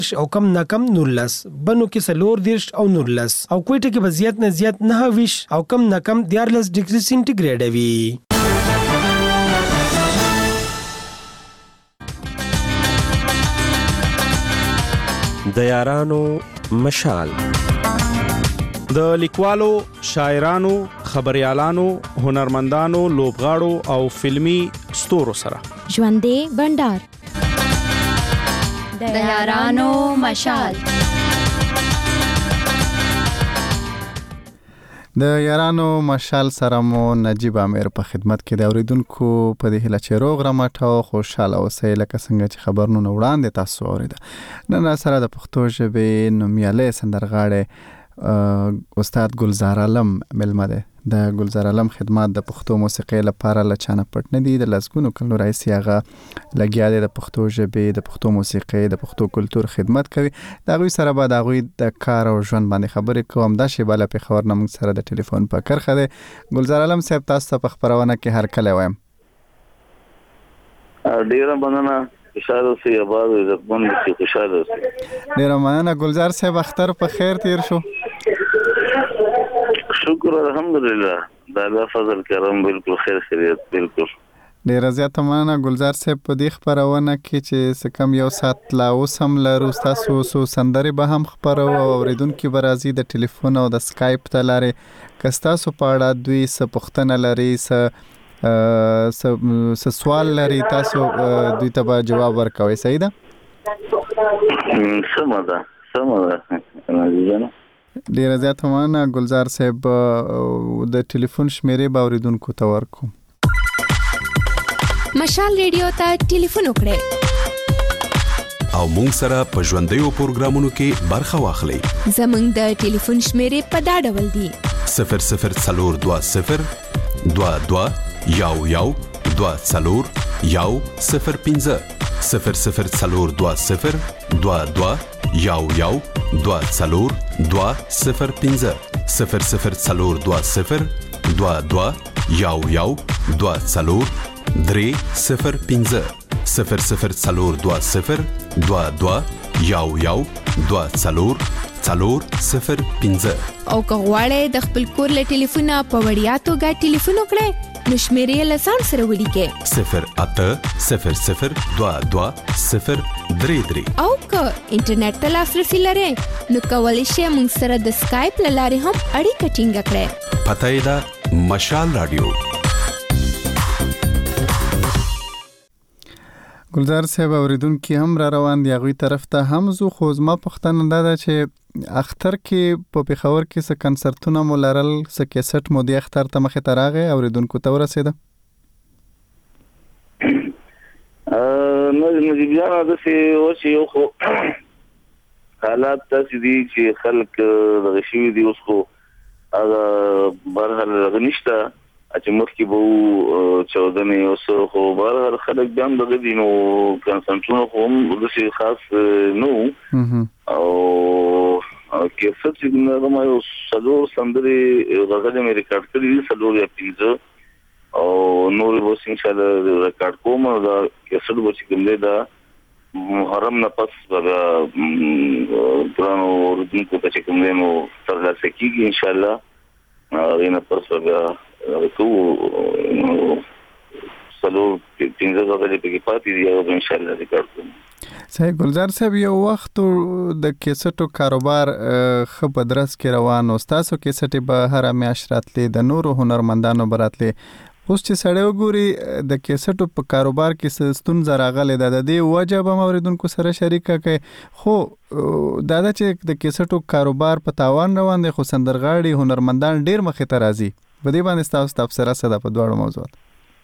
او کم نه کم 19 بنو کې 14 او 19 او کوټه کې به زیات نه زیات 9 او کم نه کم 14 ډیګري سنټیګریډ وي. د یارانو مشال د لیکوالو، شاعرانو، خبريالانو، هنرمندانو، لوبغاړو او فلمی ستورو سره ژوندې بندر د یارانو مشال. د یارانو مشال سره مو نجیب امیر په خدمت کې د اوریدونکو په دې هیله چې روغ رمټ او خوشاله اوسئ لکه څنګه چې خبرونه وړاندې تاسو اوریده. نن سره د پښتو ژبې نومیالي سندرغاړي استاد ګلزار عالم ملمه ده. د ګلزار عالم خدمات د پښتو موسیقۍ لپاره لچانه پټ نه دي. د لسګونو کلونو راهیسې هغه لګیا دی د پښتو ژبې، د پښتو موسیقۍ، د پښتو کلتور خدمت کوي. د هغوی سره به د هغوی د کار او ژوند باندې خبرې کوم. دا شیبه له پېښور نه موږ سره د ټلیفون په کرښه دی. ګلزار عالم صاحب، تاسو ته په خپرونه کې هرکلی وایم. ډیره مننه. خوشاله اوسئ، آباد او عزتمند اوسئ. خوشاله اوسئ. ډیره مننه. ګلزار صاحب، اختر په خیر تیر شو؟ شکر الحمدلله. دا الله فضل کرم بالکل خیر خیریت بالکل. ډیره زیاته مننه ګلزار صاحب. په دې خبرونه کې چې څه کم یو ساعت لا اوس هم لرو، تاسو سندرې به هم خبرو او اوریدونکو به راځي د ټلیفون او د سکایپ ته لارې. که تاسو په اړه دوی څه پوښتنه لري، څه سوال لري، تاسو دوی ته به جواب ورکوي. صحیح ده؟ سمه ده. ډیره زیاته مننه ګلزار صاحب. د ټلیفون شمیرې به اوریدونکو ته ورکوم. مشال ریډیو ته ټلیفون وکړئ او مونږ سره په ژوندیو پروګرامونو کې برخه واخلئ. زموږ د ټلیفون شمیرې په دا ډول دي: 004022 22 11 24 105 004022 22 11 24 205 004022 22 11 24 305 004022 22 11 24 405. او که غواړئ د خپل کور له ټلیفونه په وړیا توګه ټلیفون وکړئ نو شمیرې له ځان سره ولیکئ 080022 او که انټرنیټ ته لاسرسي لرئ نو کولی شئ موږ سره د سکایپ له لارې هم اړیکه ټینګه کړئ. پته یې ده مشال رادیو. ګلزار صاحب، اوریدونکو هم را روان دي هغوی طرف ته هم زو. خو زما پوښتنه دا ده چې اختر کې په پېښور کې څه کنسرتونه مو لرل، څه کیسټ مو د اختر ته مخې ته راغی، اوریدونکو ته ورسېده؟ نجیب جان، داسې و چې یو خو حالات داسې دي چې خلک دغه شوي دي. اوس خو هغه برحال هغه نشته چې مخکې به چودنې اوس خو برحال خلک بیا هم دغه دي. نو کنسرټونه خو هم داسې خاص نه وو. او کیسټ چې هغه ما یو 4 سندرې غزلې مې ریکارډ کړي دي، 4 یا 5، او نور به انشاءالله ریکارډ کوم. دا کیسټ به چې کوم دی دا محرم نه پس به پرانو اوریدونکو ته چې کوم دی نو ترلاسه کېږي انشاءالله. هغې نه پس به کوو 4 5 غزلې پکې پاتې دي، هغه به انشاءالله ریکارډ کوم. صحیح. ګلزار صاحب، یو وخت د کیسټو کاروبار ښه په درس کې روان و، ستاسو کیسټې به هره میاشت راتلې، د نورو هنرمندانو به راتلې. اوس چې سړی وګوري د کیسټو په کاروبار کې څه ستونزه راغلې ده، د دې وجه به هم اوریدونکو سره شریکه کړئ. خو دا ده چې د کیسټو کاروبار په تاوان روان دی، خو سندرغاړي هنرمندان ډېر مخې ته راځي. په دې باندې ستاسو تبصره څه ده په دواړو موضوعات؟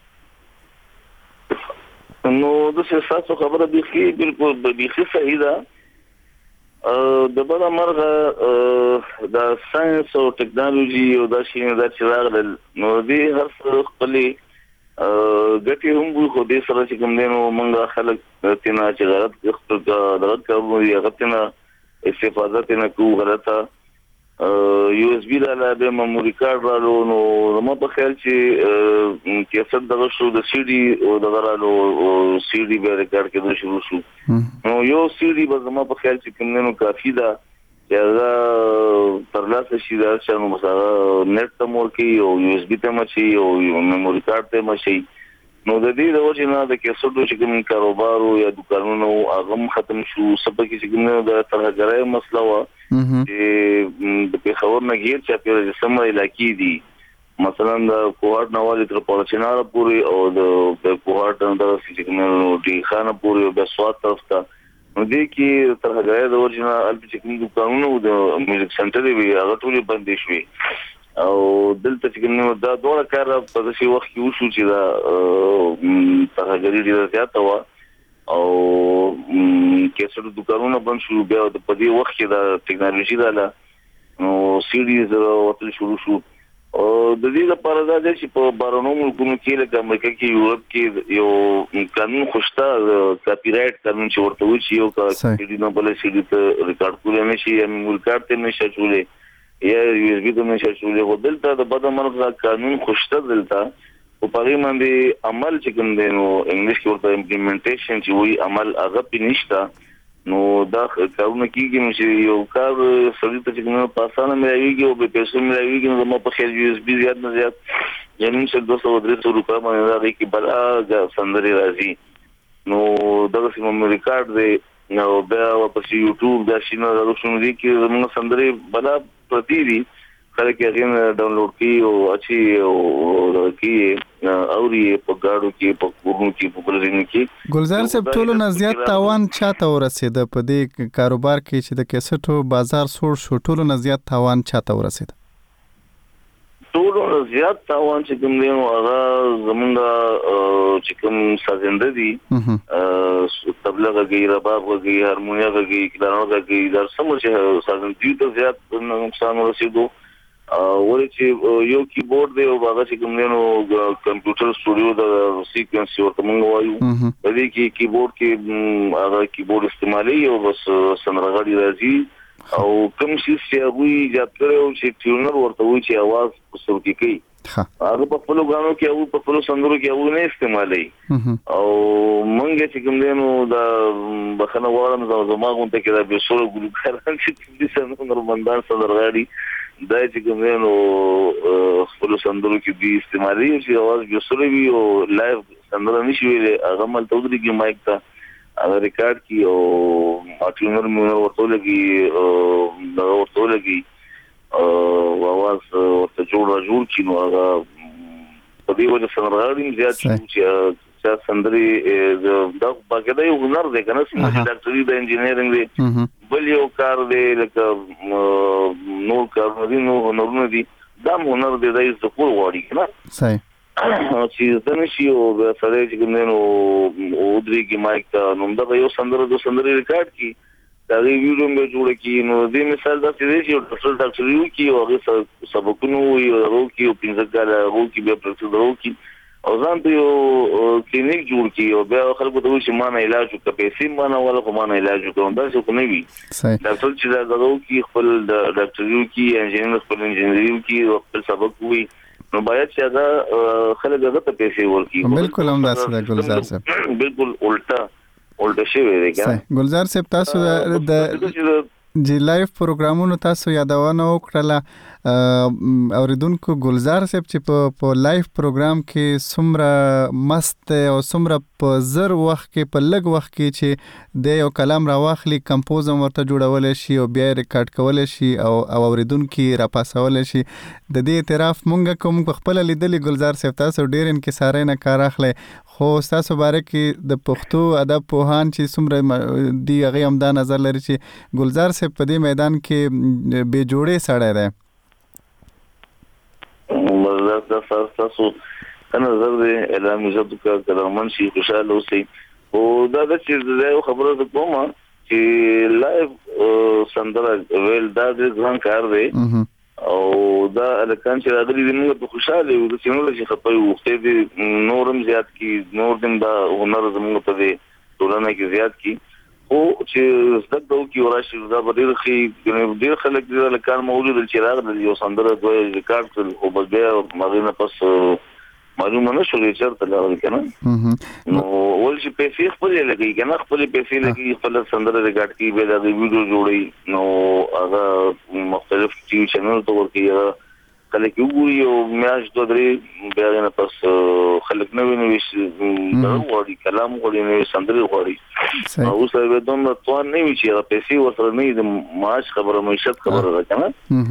نو داسې ستاسو خبره بالکل صحیح ده. د بده مرغه د ساينس او ټکنالوژي او دا شیونه دا چې راغلل نو دې هر څه خپلې ګټې هم وي، خو دې سره چې کوم دی نو موږ خلک تېنه چې غلط کوو یا غلط نه استفاده تېنه کوو غلطه. یو اس بي رااله به میموري کارت رالو نو زما په خیال چې کیسټ دغه شو د سی ډي او دغه رالو سی ډي به ریکارډ کېدل شروع شو نو یو سی ډي به زما په خیال چې کوم نو کافي ده چې دا تر لاسه شي دا چې نو مثلا نت ته مور کې او یو اس بي ته مچي او میموري کارت ته مچي نو د دې د وجه نه د کیسټو چې کوم کاروبار او یا دکانونو هغه ختم شو سبا کې چې کوم د ترهګرای مسله و چې د پیښور نه غیر چې په سمه علاقې دي مثلا د کوهاټ نوالي تر پورچنار پورې او د کوهاټ د چې کوم دی خانه پورې او د سواد طرف ته نو دې کې ترهګرای د وجه نه البته چې کوم دکانونو د میوزیک سنټر وی هغه ټول بندې شوي او دلته چې کوم دا ډول کار په داسې وخت کې وشو چې دا ترهګری ډیره زیاته و او کیسټو دکانونه بند شو بیا د پدې وخت کې دا ټیکنالوژي رااله نو سیډیز وتل شروع شو او د دې لپاره دا چې په بارونو ملکونو کې لکه امریکا کې یورپ کې یو قانون خوشته کاپی رائټ قانون چې ورته وي چې یو سیډي نه بل سیډي ته ریکارډ کولای نشي یا میموري کارت ته نشي چولې یا یو اس بي ته نشي چولې خو دلته د بدعمل قانون خوشته دلته په پاره باندې عمل چې کوم دی نو انګلیش کې ورته امپلیمنټیشن چې وایي عمل هغه پینشتا نو دا کارونه کیږي نو چې یو کار سړی ته چې نو پاسانه ملایوي او به پیسې ملایوي نو ما په خیال یو اس بي زیات نه زیات یعنی چې 200-300 روپیا باندې راځي کې بلا سندري راځي نو دا چې میموري کارت دی نو بیا په یوټیوب دا شینه راوښنو دي کې زموږ سندري بلا پرتی دي خلک یې ډاونلوډ کی او اچي او کی اوري په گاډو کې په کورونو کې په بلرینو کې ګلزار صاحب ټولو نه زیات تاوان چاته ورسید په دې کاروبار کې چې د کیسټو بازار سوړ شو ټولو نه زیات تاوان چاته ورسید ټولو نه زیات تاوان چې کوم دی هغه زمونږ چې کوم سازنده دي تبلیغ کوي رباب کوي هارمونیا کوي کلارونه کوي دا سم چې سازندې ته زیات نقصان ورسېدو ورته چې یو کیبورډ دی او هغه چې کوم نو کمپیوټر سټوډیو د سیکوینس ورته مونږ وایو د دې کې کیبورډ کې هغه کیبورډ استعمالي او بس سندرغاړي راځي او کوم چې هغه ایجاد کړو چې ټیونر ورته وایي چې आवाज وسوي کوي هغه په خپل غانو کې او په خپل سندرو کې هغه نه استعمالي او مونږ چې کوم نو دا بخنه وړم زما غونته کې دا به سره ګلوکاران چې د سندرو مندان سندرغاړي دا چې کوم نو خپل سندرو کې دي استعمالي چې आवाज به سره وي او لایو سندره نشي ویل هغه مل تودري کې مایک ته هغه ریکارډ کی او اټیونر مو ورته لګي دا ورته لګي او आवाज ورته جوړ کی نو هغه په دې وجه سندرغاړي زیات چې سندري دا باګه یو هنر دی کنه چې ډاکټري د انجینرینګ دی بل یو کار دی لکه نو کار دی نو هنرونه دي دا هنر دی د زکور وړي کنه صحیح چې ځنه شي او سره چې ګنو او درې کې مایک ته نو دا یو سندره د سندري ریکارډ کی دا ویډیو مې جوړ کی نو دې مثال دا چې یو ډاکټر یو کی او هغه سبقونو یو کی او پنځه کاله وو کی به پروسیډر وو کی او ځان ته یو کلینیک جوړ کی او بیا خلکو ته وشي مانه علاج وکړي پیسې مانه ولا کومه علاج وکړي دا څه کوي وي ډاکټر چې دا غوو کی خپل ډاکټر یو کی انجینر خپل انجینر یو کی خپل سبق وي نو باید چې دا خلک هغه ته پیسې ورکړي بالکل هم داسې ده ګلزار صاحب بالکل الټا شوی دی ګا ګلزار صاحب تاسو د جی لایف پروګرامونو تاسو یادونه وکړه اوریدونکو ګلزار صاحب چې په لایف پروګرام کې څومره مست او څومره په زر وخت کې په لږ وخت کې چې د یو کلام راواخلي کمپوز ورته جوړول شي او بیا ریکارډ کول شي او اوریدونکو را پاسول شي د دې اعتراف مونږ کوم خپل لیدلې ګلزار صاحب تاسو ډیر انکسارای نه کار اخلي خو تاسو باره کې د پښتو ادب پوهان چې څومره دی هغه هم دا نظر لري چې ګلزار صاحب په دې میدان کې به جوړې سړی دی مزه تاسو نظر دې اعلان عزت کا کلامن شي خوشاله اوسئ او دا د چې خبره د کومه چې لایف سندره ویل دا د ځان کار دی او دا الکان چې راغلي دي موږ په خوشاله یو چې موږ چې خپل وخت دې نورم زیات کی نور دم دا هنر زموږ په دې ټولنه کې زیات کی او چې زده کوو کې وراشي دا ډېر خې ډېر خلک دې له کار موجود چې راغلي یو سندره دوی ریکارډ کړل او بس بیا مغینه پس معلومه نه شو چې چرته لاول کنه نو ول چې پیسې خپل لګي کنه خپل پیسې لګي خپل سندره ریکارډ کی به دا ویډیو جوړي نو هغه مختلف ټي وي چینل ته ورکی خلک وګوري او میاش دوه درې بیا نه پس خلک نو ویني دا وړي کلام وړي نه سندره وړي او څه به دوم تو نه وی چې پیسې ورسره نه د معاش خبره معیشت خبره ده کنه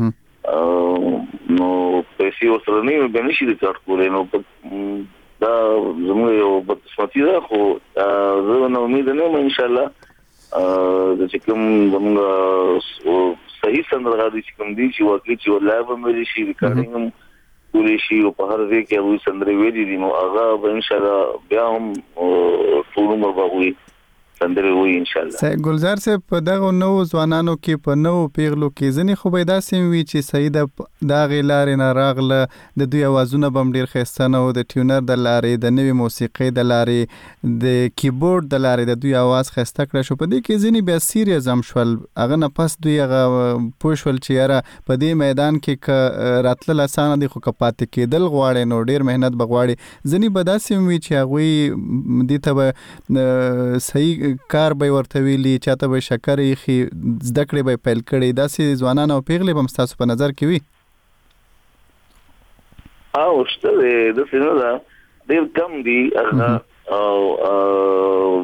نو پیسې ورسره نه به نشي د کار کولای نو دا زموږ یو بدقسمتي ده خو زه نو امید نه یم ان شاء الله چې کوم زموږ صحیح سندرغاړي چې کوم دي چې واقعي چې ولایو مې شي ریکارډینګ کولی شي او په هر ځای کې وي سندرې ویلي دي نو هغه ان شاء الله بیا هم ټول عمر به وي سندرې وي ان شاء الله. سید ګلزار صاحب په دغه نو ځوانانو کې په نو پیغلو کې ځنې خو به داسې وي چې سید دا غلارې نه راغله د دوی اوازونه بم ډیر خسته نه او د ټیونر د لارې د نوې موسیقي د لارې د کیبورډ د لارې د دوی आवाज خسته کړ شو په دې کې ځنې بیا سیریز هم شول هغه نه پس دوی هغه پوښول چې یاره په دې میدان کې راتل اسانه دي خو کپات کېدل غواړي نو ډیر مهنت بغواړي ځنې به داسې وي چې هغه دې ته صحیح کار به ورته ویلي چاته به شکر یې زده کړې به پیل کړي داسې ځوانان او پیغلې به ستاسو په نظر کې وي او شته د څه نه ډېر کم دي هغه او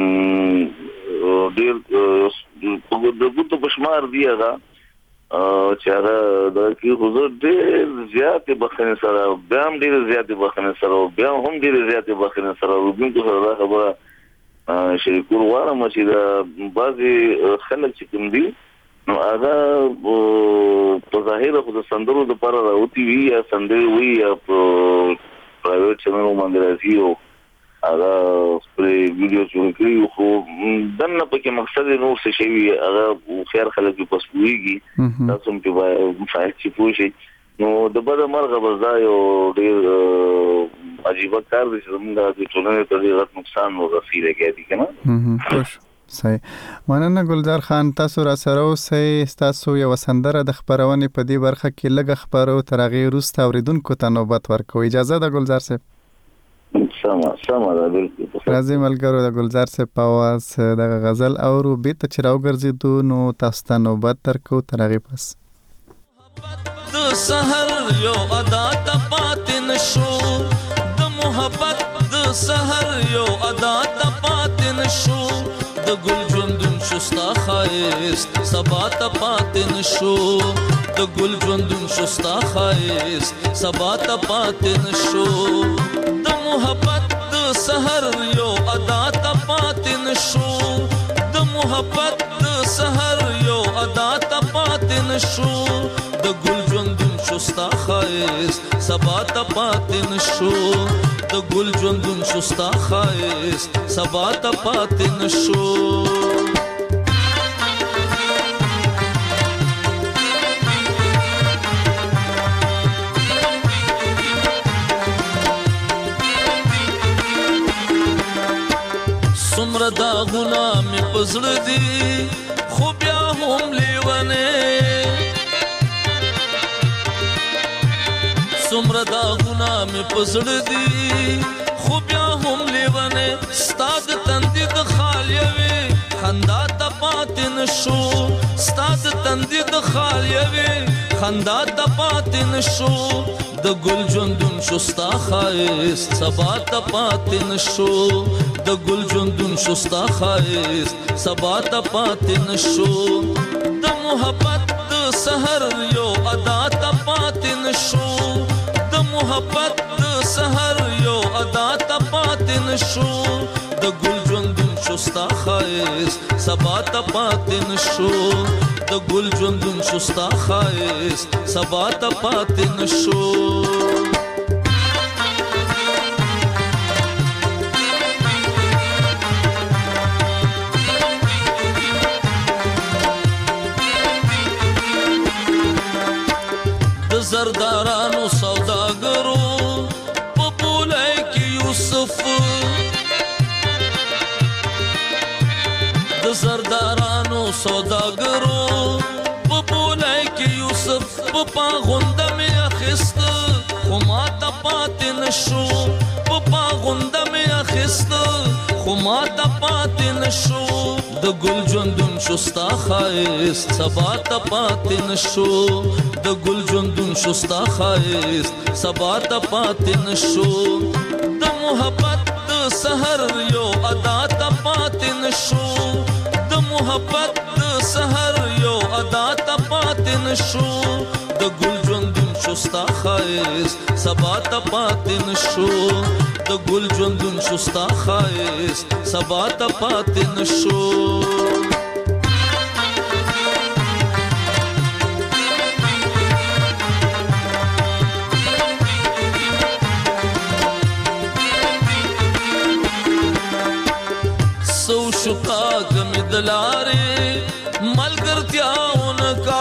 ډېر د ګوتو په شمار دی هغه چې هغه د کې حضور ډېر زیاتې بخښنې سره بیا هم ډېر زیاتې بخښنې سره بیا هم ډېر زیاتې بخښنې سره وګورئ سره خبره شریکول غواړم چې دا بعضي خلک چې کوم دي نو هغه په ظاهر خو د سندرو د لپاره راوتی وي یا سندري وي یا پرایویټ چینل باندې راځي او هغه خپل ویډیو جوړ کړي خو دنه پکې مقصد نو څه شي هغه خیر خلک په پسويږي تاسو هم په فایل چې پوښي نو د بده مرغه بزای او ډیر عجیب کار دي چې موږ د ټولنې ته ډیر نقصان ورسېږي کېږي کنه خوش صحیح مننه ګلزار خان تاسو را سره اوسئ تاسو یو سندره د خبرونې په دې برخه کې لږ خبرو تر هغه وروسته اوریدونکو ته نوبت ورکوي اجازه ده ګلزار صاحب سم ده بالکل راځي ملګرو د ګلزار صاحب په आवाज د غزل اورو بیت چې راوګرځېدو نو تاسو ته نوبت درکو تر هغه پس د سحر یو ادا ته پاتې نشو د محبت د سحر یو ادا ته پاتې نشو د ګل ژوندون شستا خایست سبا ته پاتې نشو د ګل ژوندون شستا خایست سبا ته پاتې نشو د محبت د سحر یو ادا ته پاتې نشو د محبت د سحر یو ادا ته پاتې نشو د ګل ژوندون شستا خایست سبا ته پاتې نشو د ګل ژوندون شستا خایست سبا ته پاتې نشو سمره دا غلام پزړه دی خو بیا هم لیونه سمره دا غلام پزړه دی خو بیا هم لیونه ستاد تندې د خالیوي خندا ته پاتې نشو ستاد تندې د خالیوي خندا ته پاتې نشو د ګل ژوندون شستا خایست سبا ته پاتې نشو د ګل ژوندون شستا خایست سبا ته پاتې نشو د محبت د سحر یو ادا ته پاتې نشو د محبت د سحر یو ادا ته پاتې نشو د ګل ژوندون شستا خایست سبا ته پاتې نشو د ګل ژوندون شستا خایست سبا ته پاتې نشو زردارانو سوداګرو په بولای کې یوسف د سوداګرو په بولای کې یوسف په پاغونده مې اخیست خو ما ته پاتې نشو په پاغونده مې اخیست خو ما ته پاتې نشو د ګل ژوندون شو ستا ښایست سبا ته پاتې نشو د ګل ژوندون شو ستا ښایست سبا ته پاتې نشو د محبت د سحر یو ادا ته پاتې نشو د محبت د سحر یو ادا ته پاتې نشو د ګل ژوندون شو ستا ښایست سبا ته پاتې نشو د ګل ژوندون شو ستا ښایست سبا ته پاتې نشو سو شکا گمی دلارے ملگرتیا انکا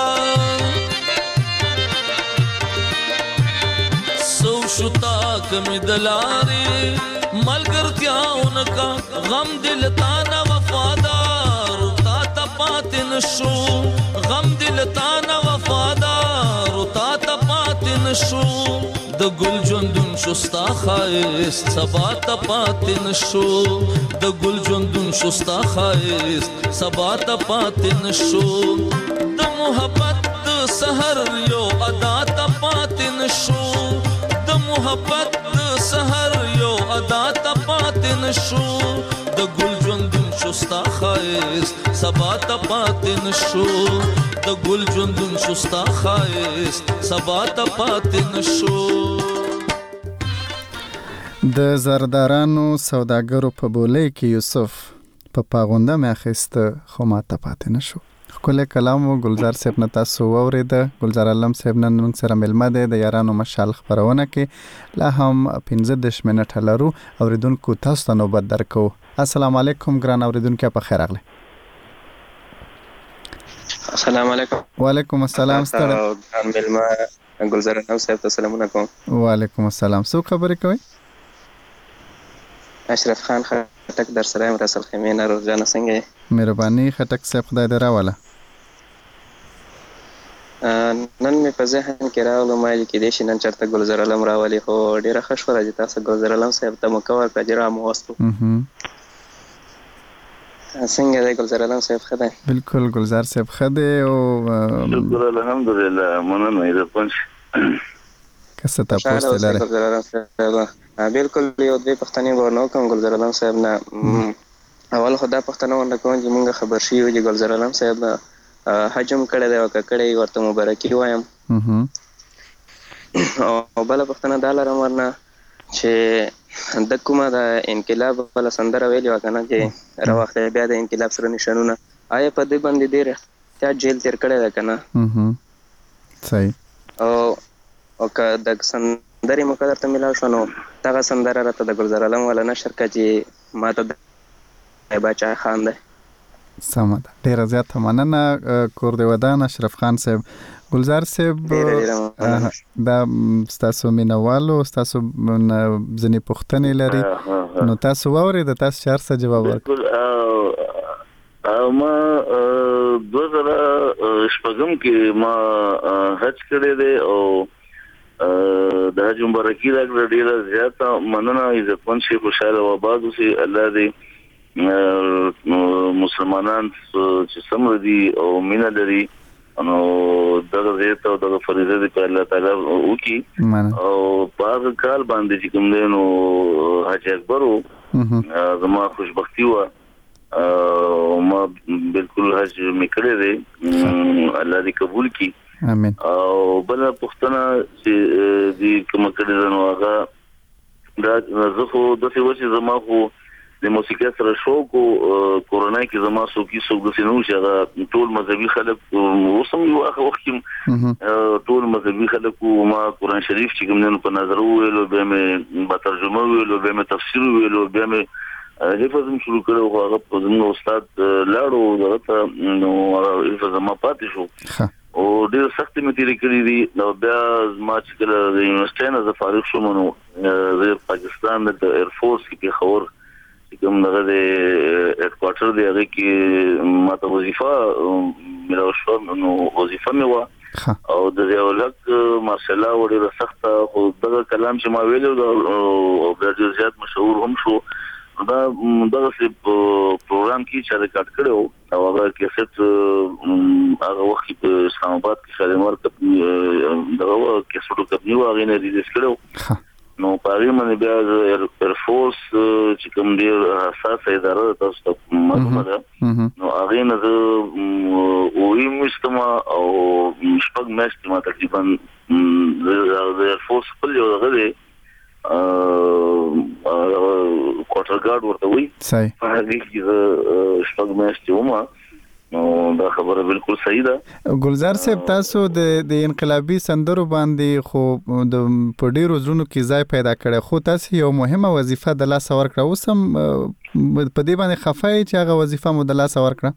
سو شتا گمی دلارے ملگرتیا انکا غم دلتانا وفادار تا تا پاتی نشو غم دلتانا وفادار تا تا پاتی نشو د ګل ژوندون شو ستا ښایست سبا ته پاتې نشو د ګل ژوندون شو ستا ښایست سبا ته پاتې نشو د محبت د سحر یو ادا ته پاتې نشو د محبت د سحر یو ادا ته پاتې نشو د ګل ژوندون شو ستا ښایست سبا ته پاتې نشو د ګل ژوندون شو ستا ښایست سبا ته پاتې نشو د زردارانو سوداګرو په بولۍ کې یوسف په پاغونده مې اخیسته خو ما ته پاتې نشو. ښکلی کلام و ګلزار صاحب نه تاسو واورېده. ګلزار علم صاحب نن موږ سره مېلمه دی د یارانو مشال خپرونه کې. لا هم 15 منټه لرو. اورېدونکو تاسو ته نوبت درکوو. السلام علیکم ګران اورېدونکي، په خیر راغلی. السلام علیکم. وعلیکم السلام. ستړی ګران مېلمه ګلزار علم صاحب ته سلامونه کوم. وعلیکم السلام. څوک خبرې کوئ؟ اشرف خان خټک در سره یم. رسل خیمې نه روزانه څنګه یې؟ مهرباني خټک صاحب، خدای دې راوله. نن مې په ذهن کې راغلو ما چې کېدای شي نن چېرته ګلزار علم راولي، خو ډېره ښه شوه چې تاسو ګلزار علم صاحب ته موقع ورکړه چې راوستو. څنګه دی ګلزار علم صاحب؟ ښه دی؟ بالکل ګلزار صاحب ښه دی او شکر الحمدلله. مننه یې د پنځ که څه تاسو ته لري. ګلزار علم صاحب بالکل یو دوی پښتنې ورنو کوم ګلزار علم صاحب نه. اول خو دا پښتنه ورنه کوم چې مونږ خبر شي چې ګلزار علم صاحب حجم کړی دی او که کړی ورته مبارکي وایم. او بله پښتنه دا لرم ورنه چې د کومه د انقلاب بله سندره ویلې وه که نه چې راواخلې بیا د انقلاب سره نشانونه، آیا په دې باندې ډېر احتیاط جیل تېر کړی دی که نه؟ صحیح. او که د سندرې موقع درته میلاو شوه نو دغه سندره راته د ګلزار علم والا نشر کړه چې ما ته د باچا خان دی. سمه ده، ډېره زیاته مننه. کور دې ودان اشرف خان صاحب. ګلزار صاحب دا ستاسو مینوالو ستاسو ځینې پوښتنې لري نو تاسو واورئ، د تاسو چې هر څه جواب ورکړي. ما 2006 کې ما حج کړی دی او د حج مبارکي راکړه. ډېره زیاته مننه. عزتمن شي، خوشحاله او آباد اوسئ. الله دې مسلمانان چې سمره دي او مینه لري نو دغه زیات او دغه فریضه دې په الله تعالی وکړي او په هغه کال باندې چې کوم دی نو حج اکبر زما خوشبختي وه. ما بالکل حج مې کړی دی. الله دې قبول کړي. امين. او بل پښتنه چې دې کوم کړي نو هغه دا زه خو داسې و چې زما خو د موسیقۍ سره شوق او کورونا کې زما څوکي څوک د سينو چې هغه ټول مذهبي خلک اوسم یو هغه وخت کې ټول مذهبي خلک ما قرآن شریف چې کوم نه په نظر ویلو به مې په ترجمه ویلو به مې تفسیر ویلو به مې حفظ شروع کړو. هغه په زموږ استاد لاړو دغه نو حفظ ما پاتې شو او ډېر سخت مې تیرې کړې دي. نو بیا ما چې کله د یونیورسټۍ نه زه فارغ شوم نو زه پاکستان د ایرفورس کې پېښور کوم دغه د هډ کوارټر دی هغه کې ماته وظیفه مې راوښه نو وظیفه مې و او د ولک مارشاءالله وړي سخت خو دغه کلام چې ما ویلو او ډېر زیات مشهور هم شو دا دغه پروګرام کې چې ریکارډ کړو او هغه کیسټ هغه وخت په اسلام آباد کې شالمار دغه کیسټو کمپنی هغه نه ریلیز کړو نو پاره باندې بیا ایرفورس چې کوم ډیر حساس اداره تاسو ته معلومه ده نو هغه نه وې مستما او شپږ میاشتې ما تقریبا د ایرفورس په یو غوړي کوارټر ګارد ورته وي صحیح هغه کې شپږ میاشتې ومه نو دا خبره بالکل صحیح ده ګلزار صاحب تاسو د انقلابي سندرو باندې خو د پډیرو زونو کې ځای پیدا کړي خو تاسو یو مهمه وظیفه د لاس ورکړه اوسم په دې باندې خفای چې هغه وظیفه مو د لاس ورکړه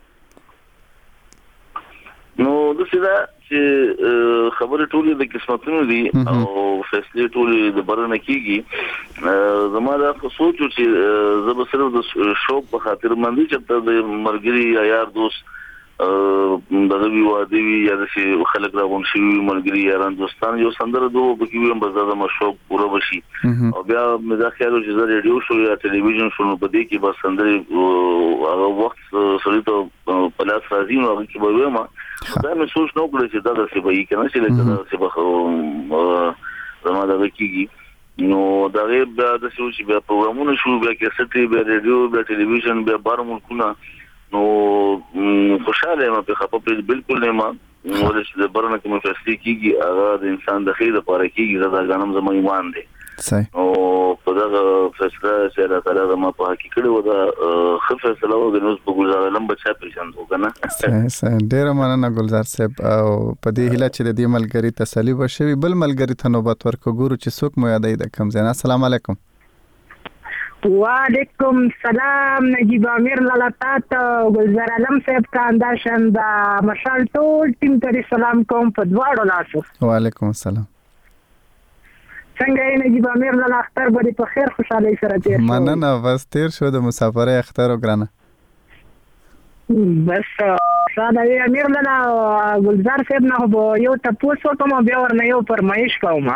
نو د سیده چې خبره ټولې د قسمتونو دي او فیصله ټولې د برنه کیږي زموږ د سوچو چې زه به صرف د شوق په خاطر باندې چې د مرګري یا یار دوست دغه ویوادي یا د خلک راغون شي مرګري یاران دوستان یو سندره دوه بکی ویم بس دا مشوق پوره بشي او بیا مې دا خیال چې زه ریډیو شو یا ټلویزیون شو په دې کې بس سندره هغه وخت سړی ته پلاس راځي نو هغه کې به ویم دا مې سوچ نو کړی چې دا د څه به یې کنه چې دا څه به زما دا کیږي نو دا غیب د سوچ بیا پروګرامونه شو بیا کیسټ بیا ریډیو بیا ټلویزیون بیا بار ملکونه نو خوشاله یم په خپل بالکل نه ما ولې د برنه کوم فیصله کیږي هغه د انسان د خیر لپاره کیږي دا غنم زما ایمان دی صحیح او په دا فیصله چې الله تعالی ما په حقیقت و دا خفه فیصله و د نوز په ګزاره لم بچا پېژند وکنه صحیح ډیر مننه ګلزار صاحب او په دې هیله چې د دې ملګری تسلی وشوي بل ملګری ته نوبت ورکو ګورو چې څوک مو یادای د کم زنه السلام علیکم وعلیکم سلام نجیب امیر لالاتات گلزار علم صاحب کا انداشن دا مشال ټول ټیم ته سلام کوم په دواړو لاسو وعلیکم السلام څنګه نجیب امیر لالا اختر باندې په خیر خوشاله سره تیر مننه بس تیر شو د مسافرۍ اختر وګرانه بس شاده امیر لالا گلزار صاحب نه یو تاسو کوم بیا ورنه یو فرمایش کوم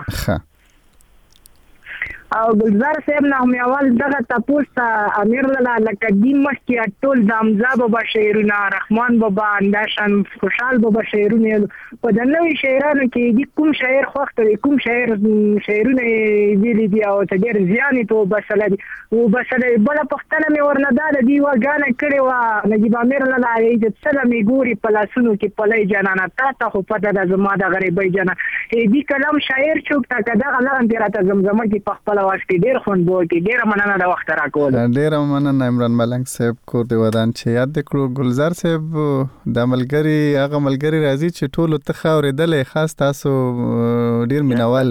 او گلزار صاحب نه مې اول دغه تاسو ته امیر لالا لکه دیم مخکې ټول د امزا بابا شعرونه رحمان بابا انداشن خوشحال بابا شعرونه په د نوې شاعرانو کې د کوم شاعر خوښ دی کوم شاعر شعرونه ویلي دي او ته ډېر زیان په بسله دي او بسله بل پښتنه مې ورنه دا دی وګانه کړي وا نجیب امیر لالا دې سلام ګوري په لاسونو کې پلای جانانه تا خو پته د زما د غریبۍ جنا دې کلام شاعر چوک تا کدا غلان دې راته زمزمه کې په خپل واسطه ډیر خوند بوکي ډیر مننه د وخت راکول ډیر مننه عمران ملنګ صاحب کور دی ودان چې یاد کړو گلزار صاحب د ملګری هغه ملګری راځي چې ټول ته خاورېدل خاص تاسو ډیر مینوال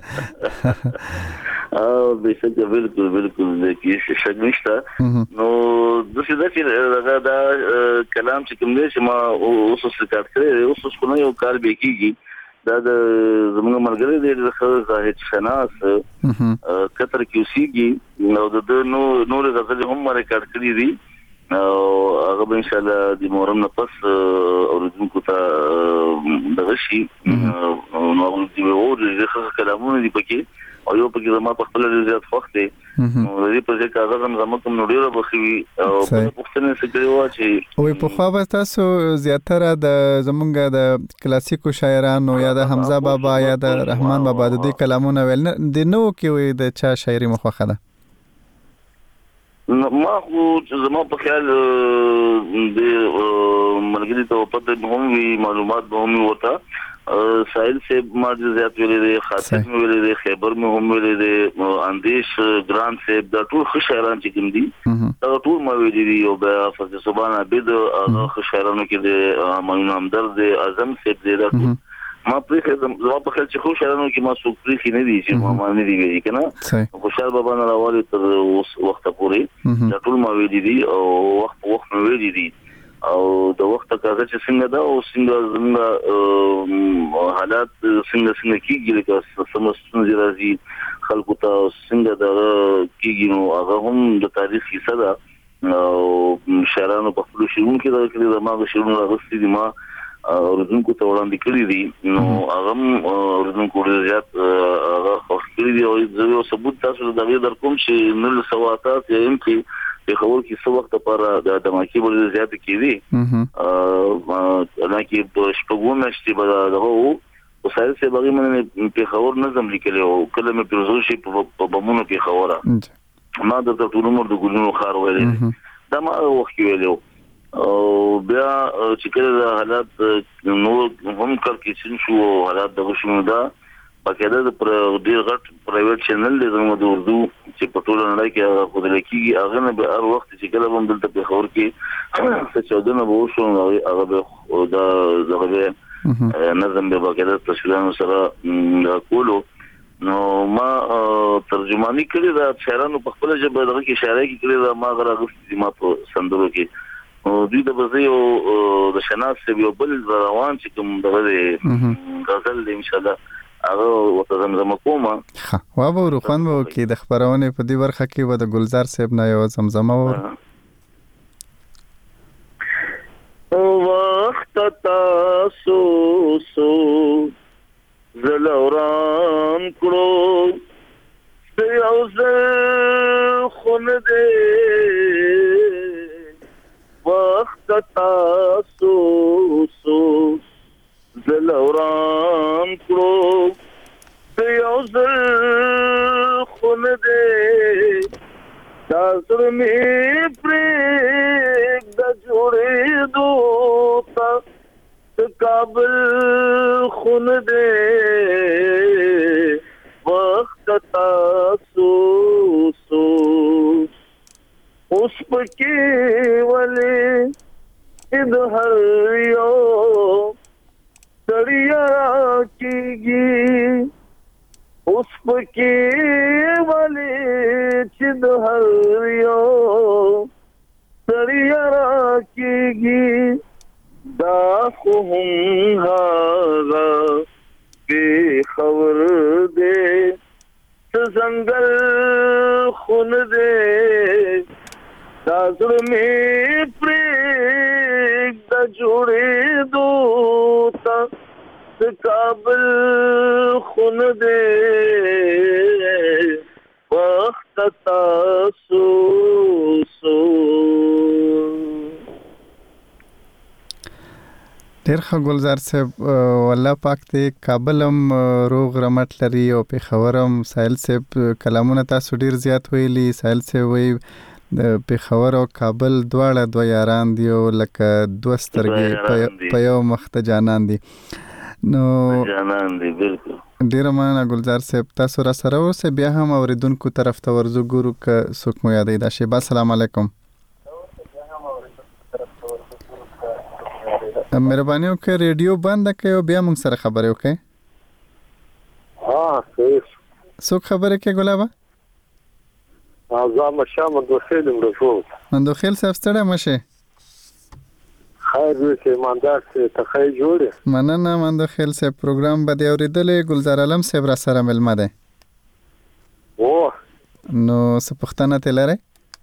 او بشکره بالکل کې شک نشته نو د څه د چې دا کلام چې کوم دی چې ما اوس ریکارډ کړی اوس خو نه یو کار به کیږي دا د زموږ ملګری دی د زاهد شناس کتر کیوسیږي نو د نور غزل هم ریکارډ کړی دي او هغه ان شاء الله د محرم نه پس اوریدونکو ته دغه شي نو د وو کلامونه دي پکې او یو پکې زما په خپل زیات وخت دی نو دې په ځکه کاغذ هم زما کوم نوډیره بخوي او په پښتنه سکري وا چې وي په خو به تاسو زیاتره د زمونږ د کلاسیکو شاعرانو یا د حمزه بابا یا د رحمان بابا د دې کلامونه ویل د نو کې وي د چا شاعري مخوخه ده ما خو زما په خیال د مرګري ته پته هم وی معلومات به هم وتا سائل سے ماج زیات ویلې دي خاطر مې ویلې دي خیبر مې هم ویلې دي اندیش ګران صاحب دا ټول خوشحالان چې کوم دي دا ټول ما ویلې دي او بیا فضل سبحان عبد هغه خوشحالانو کې دي مانو همدرد اعظم صاحب دي دا ما پرې زما په خیال چې خوشحالانو کې ما څوک پرې نه دي چې ما نه دي ویلي کنه خوشحال بابا نه راوالي تر اوس وخت پورې دا ټول ما ویلې دي او وخت مې ویلې دي او د وخت کاغذ چې څنګه دا او څنګه زموږ حالات څنګه کیږي لکه سمستون راځي خلکو ته څنګه د کیږي نو هغه هم د تاریخ حصہ ده او شاعرانو په خپل شعرونو کې دا کړی د ما د شعرونو راغستې دي ما اوردونکو ته وړاندې کړی دي نو هغه اوردونکو ډېر زیات هغه خوښ دي او زه ثبوت تاسو ته در کوم چې 1988 یم کې په خبر کې څو وخت لپاره د دماکي ډېر زیات کیږي نه کې په شپږم میاشتې به دغه او سایل سه باغی منه په خبر نظم لیکلی او کله مې پرزو شي په بمونو په خبره ما د ټول عمر د ګلونو خار ویلې دا ما وخت ویلو او بیا چې کله د حالات نو هم کار کې شو حالات د وشو دا پکې د ډیر غټ پرایویټ چینل دی زموږ د اردو چې په ټول نړۍ کې خو د لکېږي هغه نه به هر وخت چې کله هم دلته په خبر کې څه چودنه به وشو هغه به دغه نظم به باقاعده تصویرونو سره کولو نو ما ترجمانی کړی دا شاعرانو په خپل ژبه دغه کې شاعري کې کړی دا ما غراغستې ما په سندرو کې او دوی د بزیو د شناس یو بل روان چې کوم دغه غزل ان شاء الله هغه وته زمزمه کومه وا به روخان به کې د خبرونه په دې برخه کې و د ګلزار صاحب نه یو زمزمه و وخت تاسو سو زلوران کړو سيوز خون دې وخت تاسو سو زلوران کړو سيوز خون دې تاسو می پرېګ د جوړې دوتا کابل خون دې وخت تاسو سو اوس پکې ولې د هر یو تړیا کیږي اوس پکې ولې چې د هر یو تړیا کیږي دا خو هم هغه به خبر دې څنګه خون دې تاسو می پرېګ د جوړې دوتا کابل خون دې وخت تاسو سو ډیر ښه ګلزار صاحب والله پاک دې کابل هم روغ رمټ لري او پیښور هم سایل صاحب کلامونه تاسو ډیر زیات ویلي سایل صاحب وی د پیښور او کابل دواړه دوه یاران دي او لکه دوه سترګې په یو مخ ته جانان دي نو جانان دي بالکل ډیر مننه ګلزار صاحب تاسو را سره اوسئ بیا هم اوریدونکو طرف ته ورځو ګورو که څوک مو یادوي دا شیبه السلام علیکم مهرباني وکړئ ریډیو بند کړئ او بیا موږ سره خبرې وکړئ صحیح څوک خبرې کوي ګلابه زه مشه مندوخیل مرشو مندوخیل صاحب ستړی مشه خیر دې ایماندار سي تخای جوړه مننه مندوخیل صاحب پروګرام به دی اوریدلې ګلزار عالم صاحب را سره ملمه ده او نو څه پوښتنه ته لرئ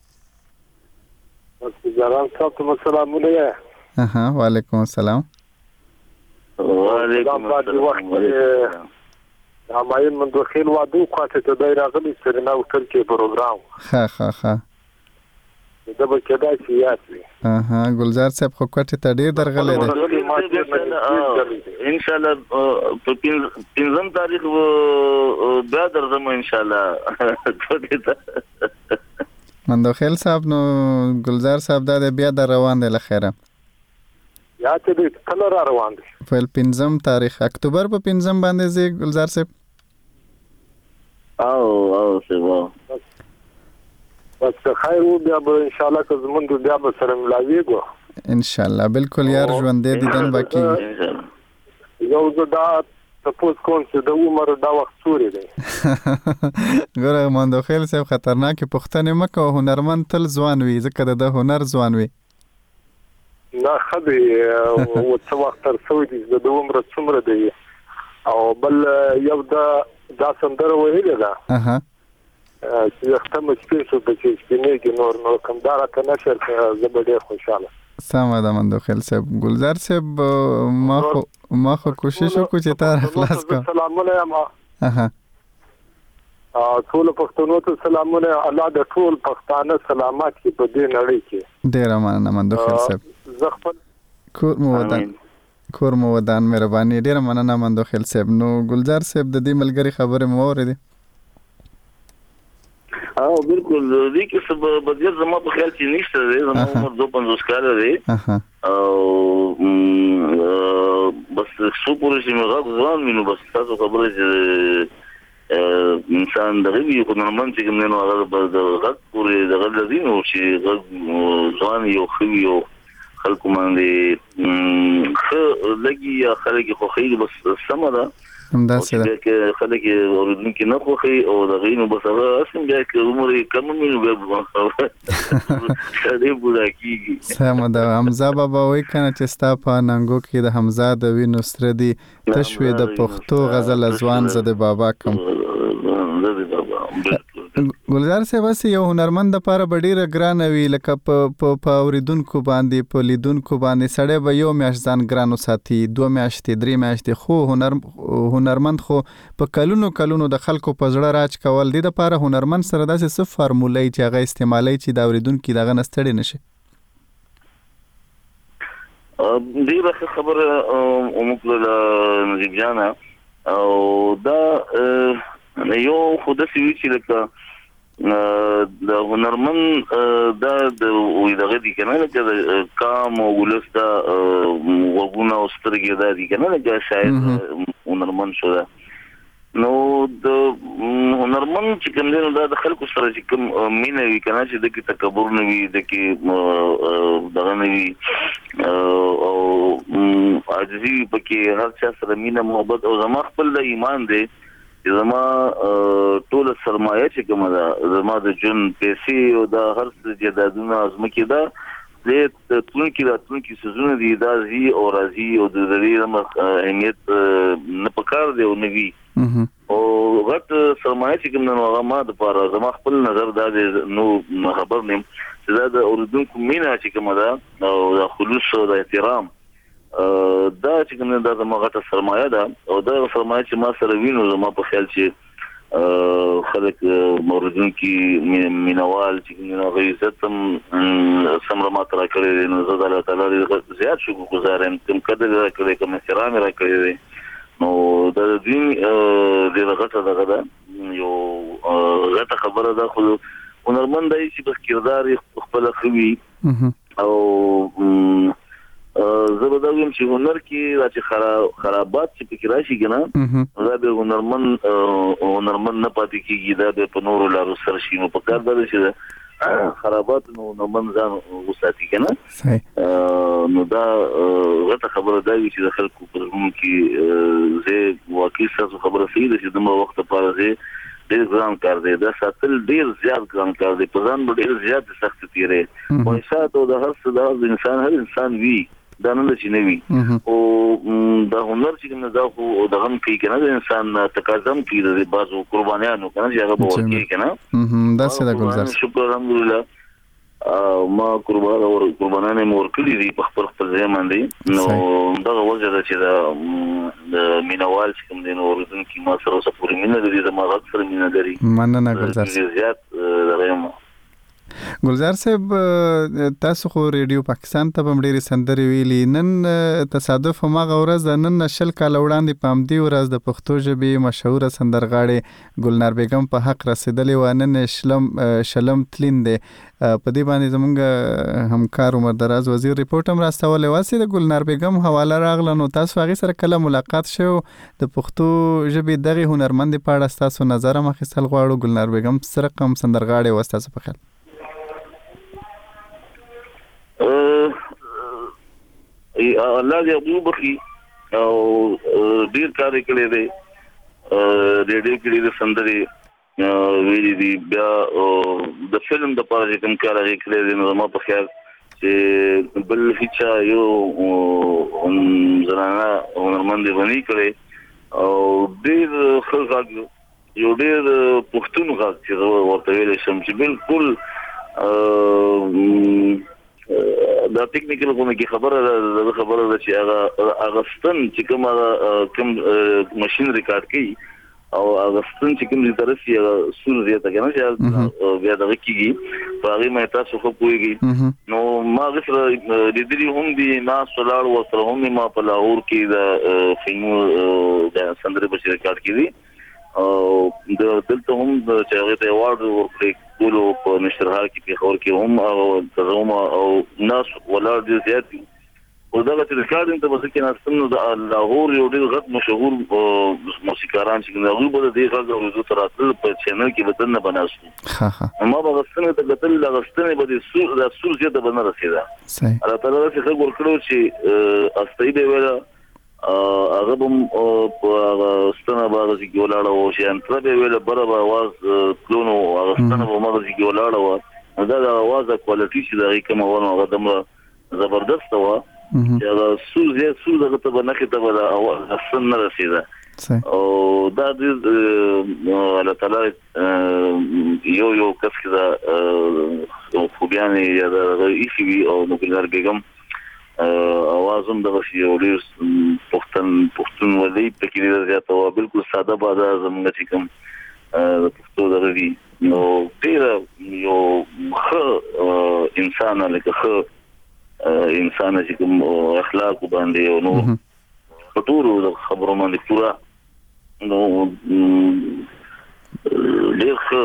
ګلزار صاحب ته سلام علیکم وعلیکم السلام وعلیکم السلام همایون مندوخیل وادو خاطر ته دای راغلی چې نو تل کې پروګرام ها دا به کېدای شي یاد وي ګلزار صاحب خو کوټه ته ډیر درغلې ده ان شاء الله په 3 تاریخ بیا درځم ان شاء الله مندوخیل صاحب نو ګلزار صاحب دا بیا در روان دی لخيره یا ته دې کله را روان دي په 5 تاریخ اکتوبر په 5 باندې زی ګلزار صاحب او سبا بس خیر و بیا به ان شاء الله که زمونږ بیا به سره ملاویږو ان شاء الله بالکل یار ژوند دې دیدن باقی یو زدا تاسو کوم چې د عمر دا وخت سوري دی ګوره مندوخیل صاحب خطرناک پښتنه مکه هنرمند تل ځوان وي ځکه د هنر ځوان وي نه خدي او څو وخت تر څو دي د عمر څومره دی او بل یو د دا سندره ویلې ده اها چې ختم سپین شو د چې سپینېږي نو کمدار ته نشر زه به ډېر خوشاله سمه ده مندوخیل صاحب. ګلزار صاحب ما خو کوشش وکړو چې تا خلاص کړم. سلامونه یم اها ټول پښتنو ته سلامونه. الله د ټول پښتانه سلامات کړي په دې نړۍ کې. ډېر مننه مندوخیل صاحب. زه خپل کور مو ودان مهرباني. ډېر مننه مندوخیل صاحب. نو ګلزار صاحب د دې ملګری خبره مو اورېدې؟ بالکل دې کې څه بدیل زما په خیال کې نشته دی. زما عمر 52 کال دی او بس څو پورې چې موږ ځوان وینو بس تاسو خبره چې انسان دغه وی خو نورمال چې کوم نه هغه د غږ پورې دغه لذینو چې ځوان یو خو یو خلکو باندې لګي یا خلک خو خیر بس سم ده همداسې ده چې خلک اوریدونکي نه خوښي او دغه نو بس هغه اسم بیا کې عمر کم مینو به دې بودا کیږي. سم ده. حمزه بابا وای کنه چې ستا په ننګو کې د حمزه د وینو سره دی تشوي د پښتو غزل ځوان زده بابا کوم. ګلزار صاحب واسه یو هنرمند لپاره ډیره ګرانه وی لکه په اوریدونکو باندې په لیدونکو باندې سړی به یو میاشت ځان ګرانو ساتي 2 میاشتې 3 میاشتې خو هنرمند خو په کلونو د خلکو په زړه راج کول دي. د لپاره هنرمند سره داسې څه فارمولې چې هغه استعمالي چې د اوریدونکو دغه نستړي نشي. دې به خبره ومکله نجیب جانا او دا یو خود سوي چې لکه د هنرمن دا د دغه دي کنه لکه کام او ولستا وګونه او سترګې دا دي کنه لکه شاید هنرمن شو دا نو د هنرمن چې کوم دی دا د خلکو سره چې کوم مینه وي کنه چې د کې تکبر نه وي د کې دغه نه وي او عاجزي پکې هر چا سره مینه محبت او زما خپل د ایمان دی زما ټول سرمایه چې کومه ده زما د جون پیسې او د هر څه جدادونه ازمکه ده د تونکي سيزونه دي دا زی او راضي او د دې اهمیت نه پکار دی او نوي او غټ سرمایه چې کومه هغه ما د پاره زما خپل نظر دا نو خبر نیم چې دا د اوریدونکو مینا چې کومه ده او د خلوص او د احترام دا چې کومه دا زما غټه سرمایه ده او دا سرمایه چې ما سره وینو زما په خیال چې خلک موردونکو مینوال چې کومه غیزت سمره ما تر کړې نو زه الله تعالی زیات شکر گزارم کوم قدر راکړې کوم احترام راکړې نو دا دین د غټه دغه یو غټه خبره ده خو هنرمند دی چې په کردار خپل خوي او زه به دا ویم چې هنر کې راځي خرابات چې پکې راشي کنه دا به هنرمند نه پاتې کیږي دا به په نورو لارو سره شي نو په کار دا چې خرابات نو هنرمند ځان وساتي کنه نو دا غته خبره دا وی چې د خلکو په روم کې زه واقعي څه خبره صحیح ده چې د وخت لپاره زه ډېر ګران کار دی دا ساتل ډېر زیات ګران کار دی په ځان ډېر زیات سخت تیرې او ساتو د هر څه د انسان وی دا نه چې نه وي او دا هنر چې نه دا خو د غم کې کنه د انسان تقاضم کې د بازو قربانیانو کنه چې هغه ورکی کنه دا څه د ګلزار شکر الحمدلله ما قربانانه مور کړی دي په خپل ځای باندې نو دا وجه ده چې دا مینوال چې کوم دین اوریدونکو ما سره اوسه پوری مینه لري د ما غږ سره مینه لري مننه ګلزار زیات دریم ګلزار صاحب تاسو خو ریډیو پاکستان ته هم ډېری سندرې ویلي نن تصادف هغه ورځ نن شل کال وړاندې په همدې ورځ د پښتو ژبې مشهوره سندرغاړې ګلنار بیگم په حق رسیدلې و نن شلم تلین دی په دې باندې زمونږ همکار عمر دراز وزیر ریپورت هم راستولې واسي د ګلنار بیگم حواله راغله نو تاسو هغه سره کله ملاقات شو د پښتو ژبې دغه هنرمند په اړه تاسو نظر مخې غواړو ګلنار بیگم سره کوم سندرغاړې واسطه په خیال الله دې ابو بخي او ډیر کار کړی دی ریډیو کې د سندري ویلي دی بیا د فلم د پاره کوم کار کړی دی نو ما په خیال چې بل هیڅ یو زنانه هنرمند باندې کړی او ډیر خلک یو ډېر پښتون غږ چې ورته ویل شم چې بالکل دا ټیکنیکل کومه کې خبره ده چې هغه ستن چې کوم ماشين ریکارډ کوي او هغه ستن چې کوم دې طرف یې سور زیاته کنه چې بیا دغه کیږي په هغه مې تاسو خو پويږي نو ما غسر د دې هم دي ما سولار وسره هم ما په لاهور کې د فلم د سندره بشیر ریکارډ کړي او د دلته هم چې هغه ته ایوارډ ورکړي ټول په نشرحال کې په خور کې هم او ترجمه او ناس ولر دي زیات او دا چې ریکارډینګ ته وسه کې ناستنو د لاهور یو ډېر غټ مشهور موسیقاران چې هغه به د دې غږ او د تراتل په چینل کې بدل نه بناسو ما به غوښتنه ته قتل غوښتنه به د سور زیاته بنه رسیدا صحیح الله تعالی چې څنګه ورکړو چې استای به ویلا هغه هم په ستنه باندې کې ولاړ او چې ان تر به ویلا برابر आवाज کلونو هغه ستنه په مغز کې ولاړ و دا د आवाज کوالټي چې دغه کومه ونه هغه دمه زبردست و چې دا سور دغه ته بنکه ته ولا اصل نه رسیدا او دا د الله تعالی یو کس کې دا خوبیان یا دا ایفي او نو ګلار بیگم اوازم د وشي او پښتون ولې په کې زیاته او بالکل ساده باده زموږ چې کوم پښتو دغوی نو ډیر یو انسان لکه انسان چې کوم اخلاق باندې او نو ټول خبرو باندې پورا نو ډېر ښه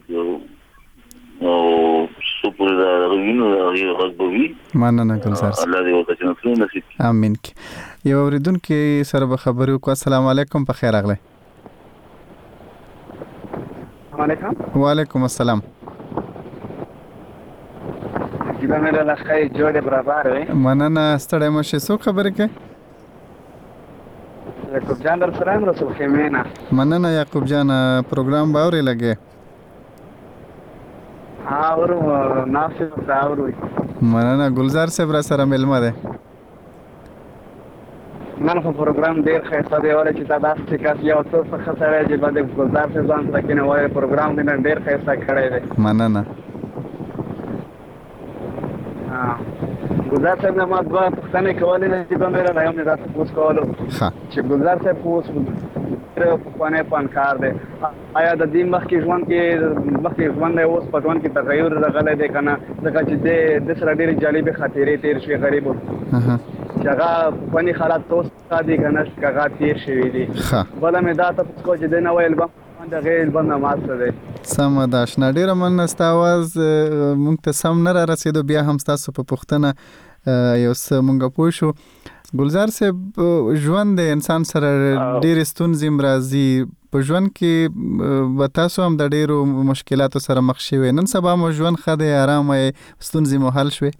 او سپور دا غوینو غوږبوي مننه ګلزار الله دې ورته نصیب نصیب امين یو اوریدونکو سره به خبرې وکړو السلام علیکم په خیر راغله وعلیکم السلام مننه ستړی مشه څو خبرې کې یعقوب جان در سره رسول خیمه مننه یعقوب جان پروګرام باورې لګي اورو ناصر اورو مننه ګلزار صاحب را سره ملمه ده نن په پروګرام ډیر ښه دی ولې چې تاسو کاس یو څه څه سره چې باندې ګلزار صاحب ځان سره کې نه وایي پروګرام دې ډیر ښه کړی دی مننه ګلزار صاحب نه ما دوه پښتنه کولې نه چې به مې رایم نه تاسو پوښ کولو چې ګلزار صاحب پوښ په پانه پانکار دی آیا د دې مخکې ژوند کې اوس په ژوند کې تغیر راغلی دی کنه ځکه چې د سره ډېرې جالبې خاطرې تیر شوې غریبو چې هغه فني حالات توس دي کنه هغه تیر شوې دي بل مې دا تاسو کو چې د نو البم د غیر بند ماسته دی سم د آشنا ډیره مننه ستاواز مونږ ته سم نه را رسیدو بیا هم تاسو په پښتنه یو څه مونږ پوه شو ګلزار صاحب ژوند د انسان سره ډېر ستونزې مرضی په ژوند کې به تاسو هم د ډېرو مشکلاتو سره مخ شوي نن سبا مو ژوند ښه دی آرام ستونزې مو حل شوي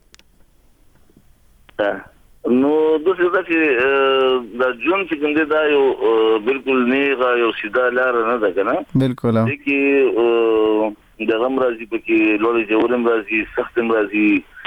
نو دوی چې دا ژوند چې کوم دی دا یو بالکل نیغه یو سیده لار نه ده کنه بالکل چې د غم راځي پکې لوړې جوړم راځي سختم راځي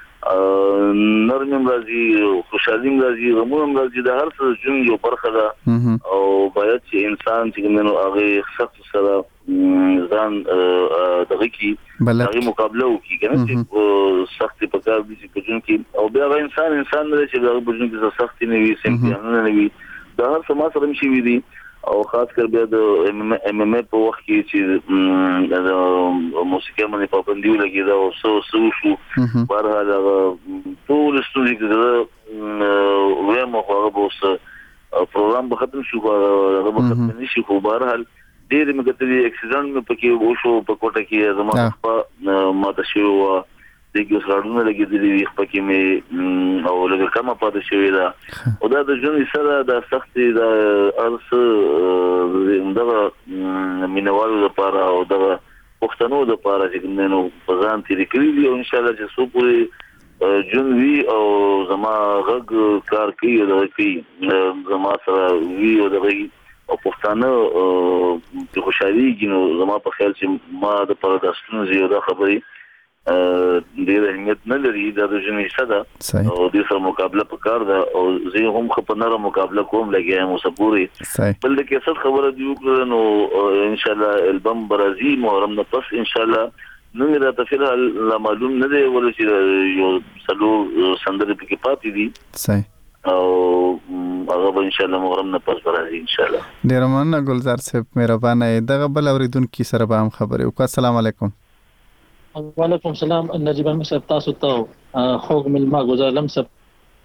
نرمم راځي خوشحالیم راځي غموم راځي د هر څه ژوند یو برخه ده او باید چې انسان چې موږ هغه سخت سره ځان دغه کی هغه مقابله وکړي کنه چې سخت په کار دي چې ژوند کې او بیا انسان نه چې د ژوند کې سخت نه وي سمپیانه نه وي د هر څه ما سره مشي وي دي او خاص کر بیا د ام په وخت کې چې د موسیقي باندې پابندي ولګي دا او شو بهرحال ټول ستوري کې ویم خو هغه اوس پروګرام به ختم شو هغه به ختم نشي خو بهرحال ډېر مې کتلې اکسیډنټ مې پکې وشو په کوټه کې زموږ په ماته شو دغه سرادونه لګېدلې پکې مې او لږه کم پاتې شوې ده او دا د ژوند سره د سختي د ارس دغه مینوالو لپاره او دغه پښتنو لپاره چې نو ځان تیری کړی دی او ان شاء الله چې څو پوری جون وی او زما غږ کار کوي دغه کوي زما سره وی او دغه او پښتانه په خوشحالي کې نو زما په خیال چې ما د پرداستونو زیاده خبرې ډېر اهمیت نه لري دا د ژوند حصہ ده او د سره مقابله پکار ده او زه هم خپنره مقابله کوم لګیا مو صبوري بل د کیسه خبره دی نو ان شاء الله البم برازي محرم نه پس ان شاء الله نو دا تفصیل لا معلوم نه دی ولې یو سلو سندره پکې پاتې دي صحیح او هغه ان شاء الله محرم نه پس راځي ان شاء الله ډیر مننه ګلزار صاحب مهربانه دغه بل اوریدونکو سره به هم خبرې وکړه. السلام علیکم. وعلیکم السلام. نجیب احمد صاحب تاسو ته خوږ ملما ګلزار لم صاحب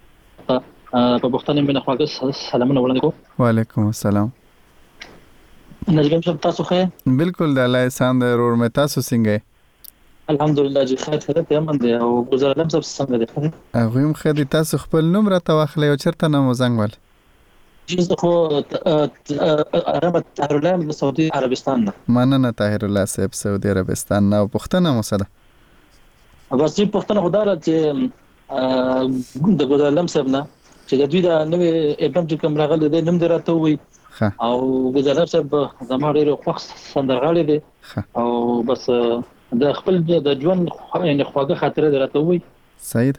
په بوختنه من خواږه سلامونه وړاندې کوم. وعلیکم السلام. نجیب صاحب تاسو ښه؟ بالکل د الله احسان دی ورور مې تاسو څنګه؟ الحمدلله جی خیر خیرت یمن دی او ګلزار لم صاحب څنګه دی؟ هغه هم خدي تاسو خپل نوم راته واخلئ او چیرته نه مو زنګ ول؟ جزء خو رحمت طاهر الله من سعودي عربستان نه. مننه طاهر الله صاحب سعودي عربستان نه. پښتنه مو سره بس دې پښتنه خدای چې د ګلزار لم صاحب نه چې د دوی د نوې البم چې کوم راغلی دی نوم دې راته وي او ګلزار صاحب زما ډېر خوښ سندرغاړی دی او بس د خپل د ژوند یعنی خواږه خاطره درته وي. صحیح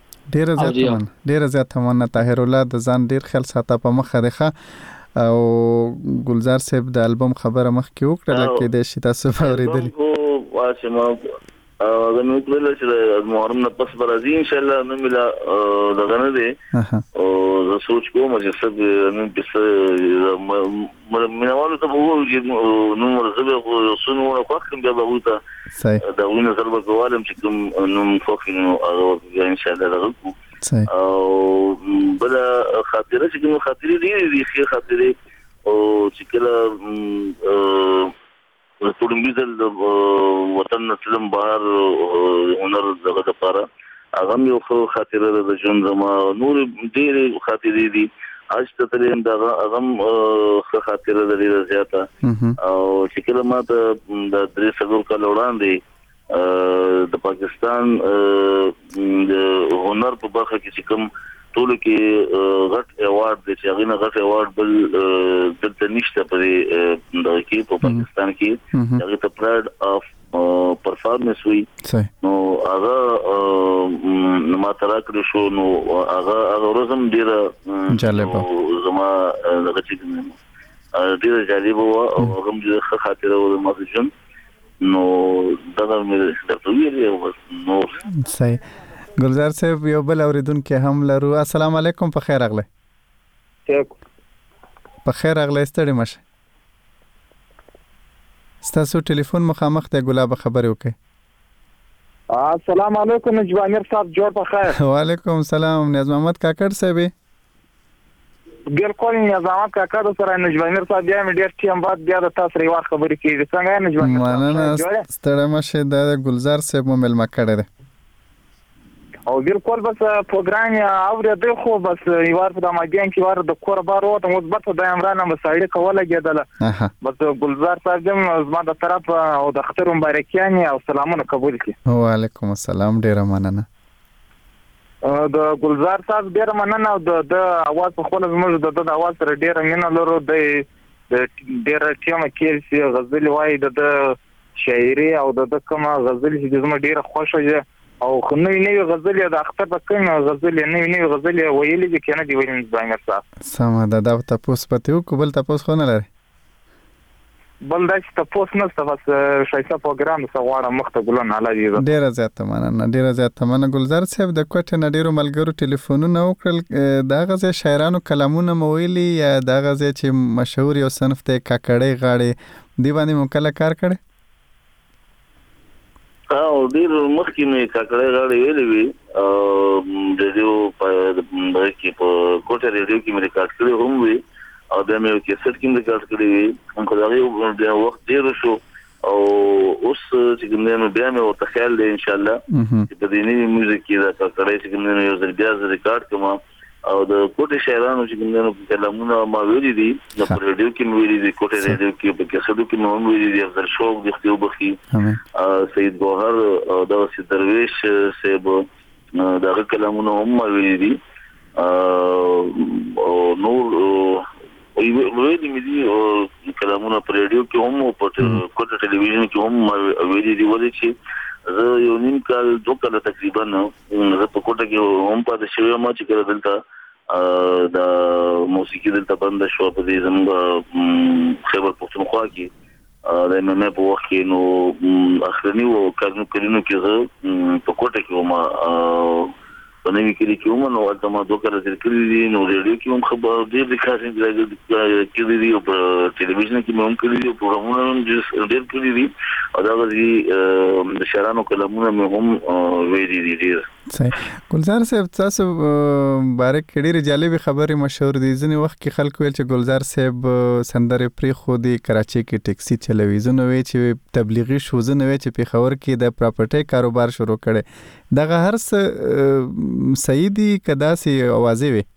ډیر زیات مننه طاهر الله د ځان ډیر خیال ساته په مخه ده او ګلزار صاحب د البم خبره مخ کې وکړه کې د شي تاسو اوریدلې واسمه دا نو کله چې محرم نه پس راځي ان شاء الله نو ملا دغه نه دي او زه سوچ کوم چې څه نن په منوالو ته وو چې نو مرزبه سنو او کوم بیا به وته صحیح دا ونه سره کوالم چې کوم نو فوکینو او ان شاء الله راغو صحیح او بل خاطره چې کوم خاطره دي خیر خاطره او چې کله ټولنیزل وطن نسلم بهر هنر دغه لپاره هغه یو خو خاطره د ژوند زما نور ډېر خاطرې دي اج ته تلم دغه هغه خاطره د ډېر زیاته او چې کله ما ته د درې څلور کال وړاندې د پاکستان د هنر په برخه کې چې کوم ټول کې غټ ایوارډ د چاغینه غټ ایوارډ بل دلته نشته په دغه کې په پاکستان کې هغه ته پراید اف پرفارمنس وی نو هغه ما تراکړ شو نو هغه روزم ډیره جالب زما دغه چې ډیره جالب و او هغه د خاطره و ما ځم نو دغه مې درته ویل نو صحیح. ګلزار صاحب یو بل اوریدونکو هم لرو. السلام علیکم. په خیر اغله په خیر اغله ستړي مشه ستاسو ټلیفون مخامخ ته ګلاب خبرې وکي. السلام علیکم نجیب امیر صاحب جوړ په خیر. وعلیکم السلام نیاز محمد کاکړ صاحب بالکل نیاز محمد کاکړ سره نجیب امیر صاحب بیا مې ډیر ټیم بعد بیا د تاسو ریوار خبرې کیږي څنګه نجیب امیر مننه ستړي مشه د ګلزار صاحب مو ملما کړی دی او بالکل بس پروګرام اوریدل خو بس یوار په دماګین کې واره د کور بار وته مثبت د عمران مسایل کوله کېدله بس ګلزار صاحب دم زما د طرف او د خطر مبارکیان او سلامونه قبول کړي. وعلیکم السلام ډیر مننه. د ګلزار صاحب ډیر مننه او د اواز په خپل زموږ د اواز سره ډیر مینه لرو د ډیر ټیم کې چې غزل وای د شاعري او د کومه غزل چې زما ډیر خوښه او نوې غزل د اختر په کومه غزل نوې غزل ویلې چې کنه دی ویل زاینر صاحب سم دا تاسو پته یو کوبل تاسو خو نه لري بل دا چې تاسو نه بس شایسته پروګرام سواره مخته ګلون علاوه ډیر زیات مننه ګلزار صاحب د کوټه نه ډیرو ملګرو ټلیفونونه وکړل دا غزه شاعرانو کلامونه مویلي یا دا غزه چې مشهور یو صنف ته کاکړې غاړي دی باندې مکله کار کړي او ډیر مخکې مې کاکړې غاړي ویلې وی ریډیو په کوټه ریډیو کې مې ریکارډ کړی هم وی او د مې کې سټ کې ریکارډ کړی وی هم خدای د وخت ډیر شو او اوس چې کومه بیا مې ورته خیال دی ان شاء الله چې په دې نوې میوزیک کې دا کاکړې چې کومه یو ځل بیا ریکارډ کوم او د کوټه شاعرانو چې کومه کلامونه ما ویلي دي د ریډیو کې ویلي دي کوټه ریډیو کې په کیسټو کې نو ویلي دي افضل شوق د اختیو بخي سید ګوهر او د سید درویش صاحب دغه کلامونه هم ویلي دي او نور ویلي مې دي کلامونه په ریډیو کې هم او په کوټه ټلویزیون کې هم ویلي دي ولې چې زه یو نیم کال 2 کال تقریبا زه په کوټه کې هم پاتې شوم چې کله دلته د موسیقي دلته بند شو په دې زموږ خیبر پختونخوا کې د مې په وخت کې نو اخرنی و کارونو کې زه په کوټه کې وم په نوي کې وم نو البته ما 2 کال تیر کړی دي نو ریډیو کې هم خبر ډېر د کارین کې دي او په ټلویزیون کې هم کړی دي پروګرامونه هم ډېر کړی دي او دا غزي د شعرانو کلمونه هم ویلي دي ډېر صحیح. ګلزار صاحب تاسو باره کې ډېرې جالبې خبرې مشهور دي. ځینې وخت کې خلک ویل چې ګلزار صاحب سندرې پرېښودې کراچۍ کې ټیکسي چلوي، ځینې وایي چې تبلیغي شو، ځینې وایي چې پېښور کې د پراپرټۍ کاروبار شروع کړی. دغه هر څه صحیح دي که داسې اوازې وي؟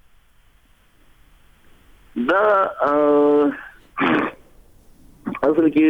دا اصل کې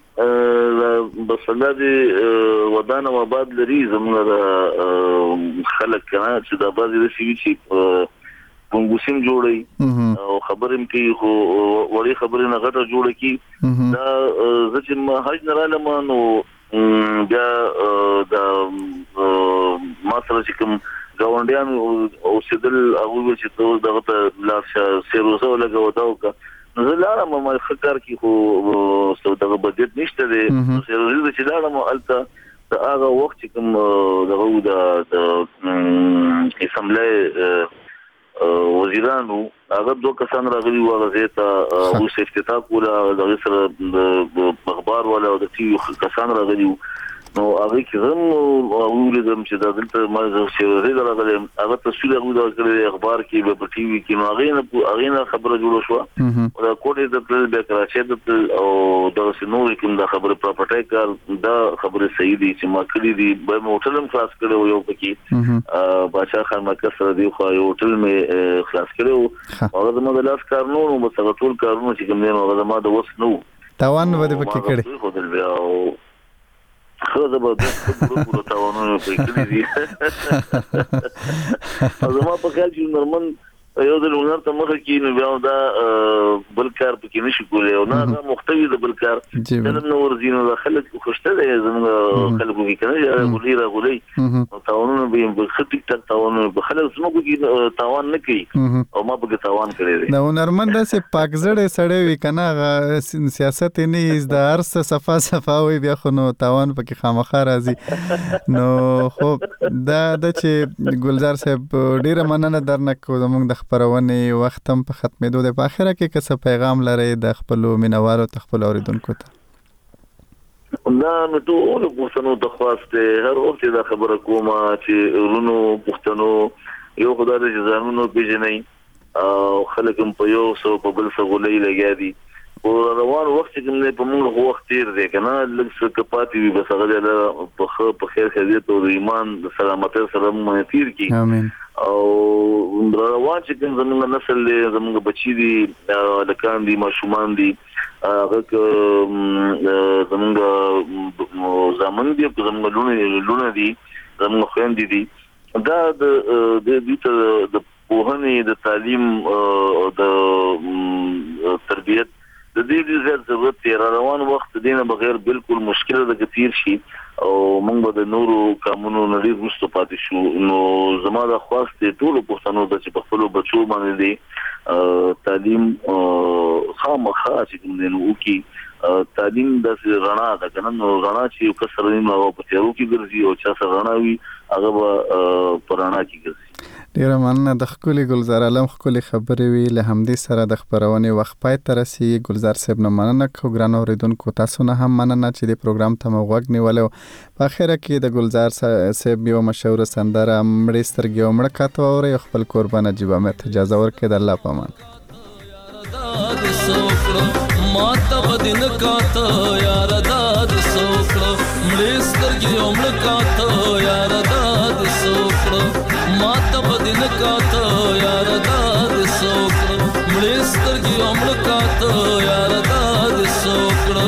بسلا دي ودان او آباد لري زموږ خلک کنه چې د آباد د سی وی چې پونګوسیم جوړي او خبرم کې خو وړي خبرې نه غټه جوړه کی دا چې ما حج نه رالم نو بیا دا ما سره چې کوم ګاونډیان او سیدل هغه چې دغه لاشه سیروزه لګاو دا زه لاړم ما فکر کې خو دغه بجټ نشته دی سیروزه چې لاړم البته هغه وخت چې کوم دغه د اسمبلی وزیرانو هغه 2 کسان راغلي و هغه ته او افتتاح کوله دغه سره اخبار ولا د ټي کسان راغلي نو هغه کې هم اوریدم چې دا دلته ما سیروزه راغلي هغه تصویر هغه د اخبار کې په ټي وي کې نو هغه خبره جوړه شو او دا کوټه د کراچۍ د او د سينو کوم د خبره پراپرټي کار دا خبره صحیح دي چې ما کړی دي به هوټلم خلاص کړو یو پکې بادشاہ خان مکه سره دی خو یو هوټل مې خلاص کړو هغه د مدلاس کار نو بس هغه ټول کارونه چې کوم نه هغه ما د وس نو تاوان ودی پکې کړی خو دا به د تاوانونو په کې دي زما په خیال چې نورمن یو د لونر ته مخ کې نو بیا دا بل کار پکې نشي کولای او نه محتوی د بل کار نن نو ورزینو د خلک خوشته دي زموږ خلکو کې کنه غولي راغولي او تاوانونه به په خټک تک تاوانونه په خلک زموږ کې تاوان نه کوي او ما په تاوان کړی دی نو نورمن د سه پاکزړې سړې وی کنه سیاست نه از د ارس صفه وي بیا خو نو تاوان پکې خامخا راځي نو خو دا د چې ګلزار صاحب ډیره مننه درنه کو زموږ د خبرونه وخت هم په ختمېدو د په اخره کې څه پیغام لري د خپل مینوالو خپل اوریدونکو ته؟ دا نو ټول پښتنو ته خواسته هر وخت دا خبره کومه چې ورونو پښتنو یو خدای دې ځانونو پیژنې او خلک هم په یو څو په بل څه غولې لګیا دي او روان وخت کې نه په موږ وخت تیر دی کنه لږ څه کپاتې وي بس هغه په خیر خدمت او ایمان سلامتی سره مونږ تیر کی امين او روان چې زموږ نسل زموږ بچی دي لکان دي ماشومان دي هغه زموږ زمون دي زموږ لونه دي زموږ خويندې دي دا د پوهنې د تعلیم او د تربیت د دې ډېر ضرورت دی روان وخت دینه بغیر بالکل مشکل د کثیر شي او موږ به د نورو قانونو نړۍ وروسته پاتې شو نو زما د خواسته ټول پښتنو د چې په خپل بچو باندې دي تعلیم خامخا چې موږ کی تعلیم د رڼا د کنن رڼا چې یو کسر نه او په تیرو کې ګرځي او چې سره رڼا وي هغه په رڼا کې ګرځي. ډیره مننه د خپل ګلزار عالم خپل خبرې وی له همدې سره د خبرونه وخت پای تر رسي ګلزار صاحب نه مننه کو ګران اوریدونکو تاسو نه هم مننه چې د پروګرام ته موږ نیولو په اخره کې د ګلزار صاحب یو مشهور سندره مړې سترګې مړ کاته او خپل قربانه جيبه مې اجازه ورکړه د الله پامان ماته بدن کاته یار داد سوکړه مړې سترګې مړ کاته یار داد سوکړه ماته بدن کاته یار داد سوکړه مړې سترګې مړ کاته یار داد سوکړه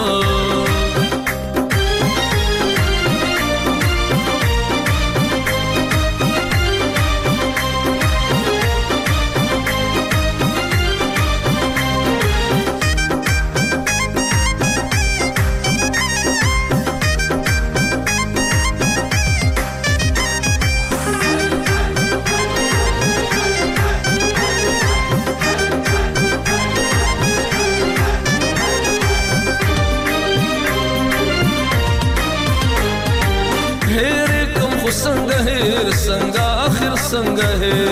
څنګه اخر څنګه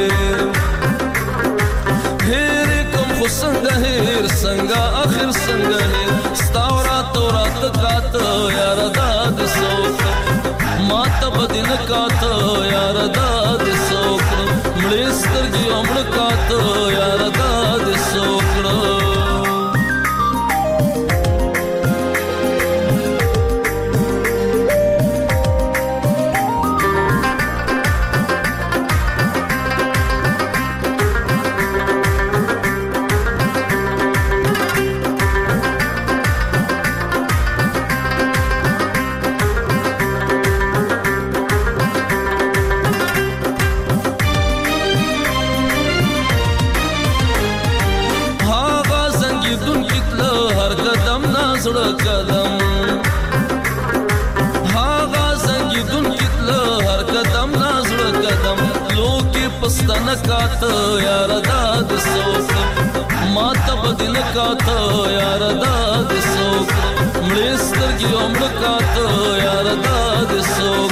هیر کوم خو څنګه هیر څنګه اخر څنګه ستاورا تورات کات یار داد سوک ما ته بدن کات یار داد سوک مړې سترګې عمر کات یار داد سوک قدم هاغا زنګیدون کتله هر قدم نازړ قدم لوکي پستان کات یار داد سوک ما ته بدل کات یار داد سوک مړې سترګې عمر کات یار داد سوک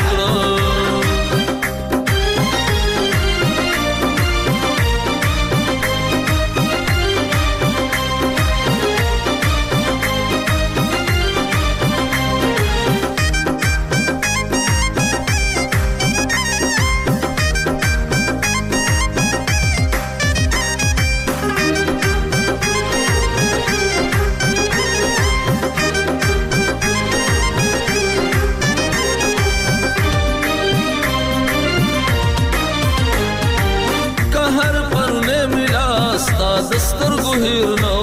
दस्तर गुहिर नो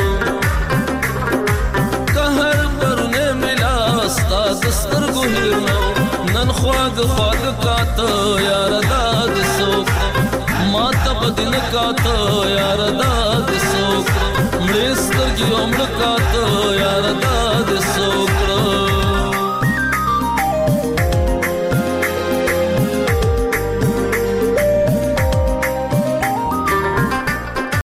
कहर परने मिला स्ता दस्तर गुहिर नो नन ख्वाग ख्वाग कात यार दाद सोक माता बदिन कात यार दाद